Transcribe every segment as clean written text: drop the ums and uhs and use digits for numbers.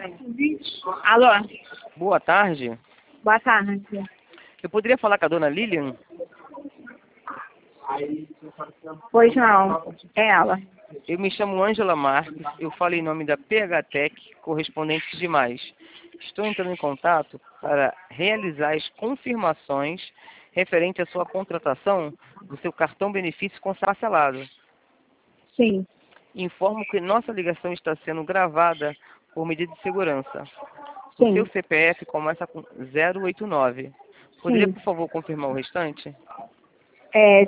Alô? Boa tarde. Boa tarde. Eu poderia falar com a dona Lilian? Pois não, é ela. Eu me chamo Ângela Marques, eu falo em nome da PHTEC, correspondente de mais. Estou entrando em contato para realizar as confirmações referente à sua contratação do seu cartão benefício parcelado. Sim, Informo que nossa ligação está sendo gravada por medida de segurança. O sim, seu CPF começa com 089. Poderia, sim. por favor, confirmar o restante? É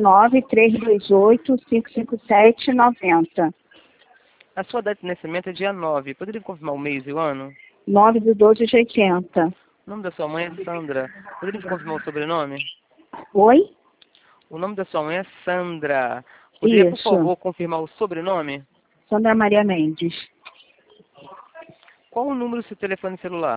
089-328-557-90. A sua data de nascimento é dia 9. Poderia confirmar o mês e o ano? 9/12/80. O nome da sua mãe é Sandra. Poderia confirmar o sobrenome? Oi? O nome da sua mãe é Sandra. Poderia, por Isso. favor, confirmar o sobrenome? Sandra Maria Mendes. Qual o número do seu telefone celular?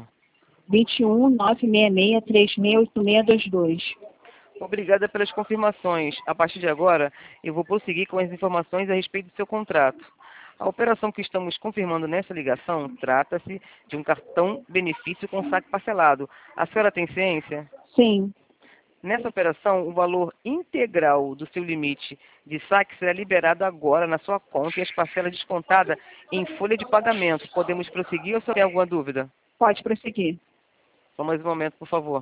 21-966-368622. Obrigada pelas confirmações. A partir de agora, eu vou prosseguir com as informações a respeito do seu contrato. A operação que estamos confirmando nessa ligação trata-se de um cartão benefício com saque parcelado. A senhora tem ciência? Sim, Nessa operação, o valor integral do seu limite de saque será liberado agora na sua conta e as parcelas descontadas em folha de pagamento. Podemos prosseguir ou só tem alguma dúvida? pode prosseguir. Só mais um momento, por favor.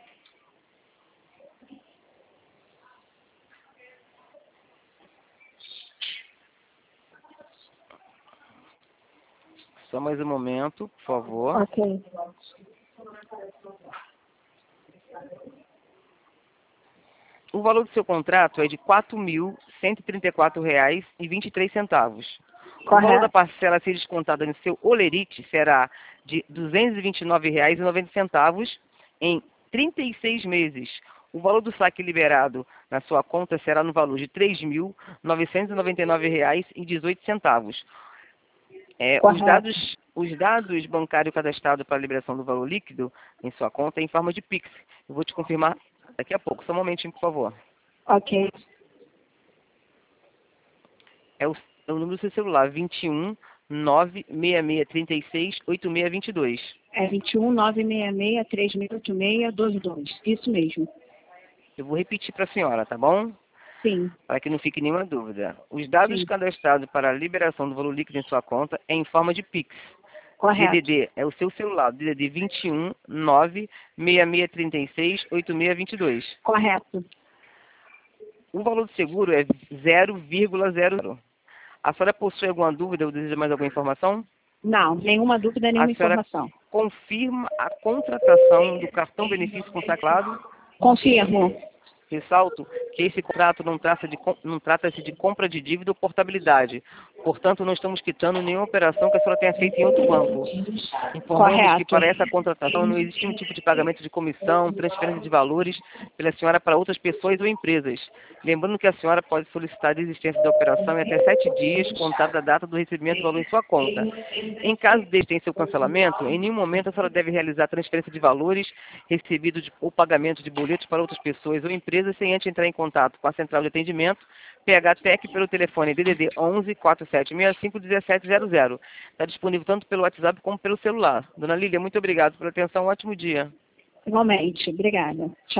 Só mais um momento, por favor. Ok. O valor do seu contrato é de R$ 4.134,23. O valor da Correto. parcela a ser descontada no seu Olerite será de R$ 229,90 em 36 meses. O valor do saque liberado na sua conta será no valor de R$ 3.999,18. Correto. Os dados bancários cadastrados para a liberação do valor líquido em sua conta é em forma de Pix. Eu vou te confirmar daqui a pouco. Só um momentinho, por favor. Ok. É o número do seu celular, 21-96636-8622. É 21-966-368622. Isso mesmo. Eu vou repetir para a senhora, tá bom? Sim, Para que não fique nenhuma dúvida. Os dados sim. cadastrados para a liberação do valor líquido em sua conta é em forma de Pix. Correto. DDD é o seu celular, DDD 21-96636-8622. Correto. O valor do seguro é 0,00. A senhora possui alguma dúvida ou deseja mais alguma informação? Não, nenhuma dúvida, A nenhuma senhora informação. confirma a contratação do cartão benefício consagrado? Confirmo. Ressalto que esse contrato não trata-se de compra de dívida ou portabilidade. Portanto, não estamos quitando nenhuma operação que a senhora tenha feito em outro banco. Informamos que Correto. para essa contratação não existe um tipo de pagamento de comissão, transferência de valores pela senhora para outras pessoas ou empresas. Lembrando que a senhora pode solicitar a desistência da operação em até 7 dias, contado da data do recebimento do valor em sua conta. Em caso de existência ou cancelamento, em nenhum momento a senhora deve realizar transferência de valores recebidos ou pagamento de boletos para outras pessoas ou empresas sem antes entrar em contato com a central de atendimento PHTEC pelo telefone DDD 11 4765 1700. Está disponível tanto pelo WhatsApp como pelo celular. Dona Lília, muito obrigado pela atenção. Um ótimo dia. Igualmente. Obrigada. Tchau.